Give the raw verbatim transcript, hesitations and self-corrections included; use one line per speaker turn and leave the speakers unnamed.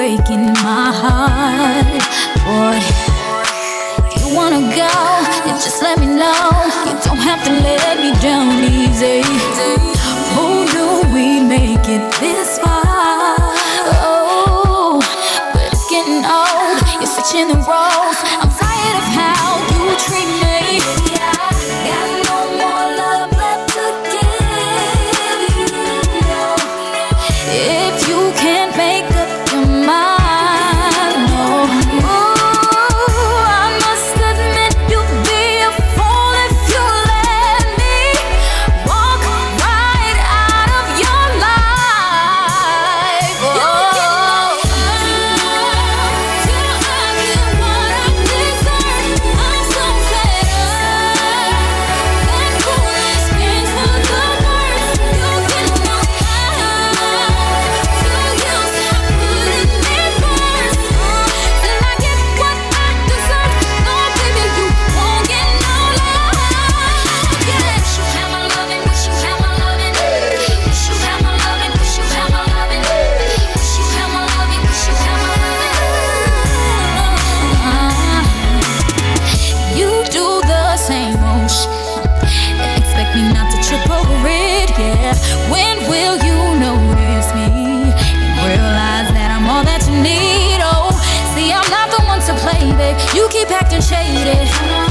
breaking my heart. Boy, if you wanna go, then just let me know. You don't have to let me down easy. Who knew we'd make it this far? Oh, but it's getting old. You're switching the roles. I'm tired of how you treat me. Got no more love left to give you. If you can't make up your mind, no. Ooh, I must admit you'd be a fool if you let me walk right out of your life. Oh, till I get what I deserve. I'm so fed up. That foolish games for the worst. You get no mind till you stop putting me first. Till I get what I deserve. No, baby, you won't get no love. Yeah. Wish you had my loving, wish you had my loving. Wish you had my loving, wish you had my loving. Wish you had my loving, wish you had my loving. You do the same old shit. Expect me not to trip over it, yeah. When will you notice me and realize that I'm all that you need? Oh, see, I'm not the one to play, babe. You keep acting shady.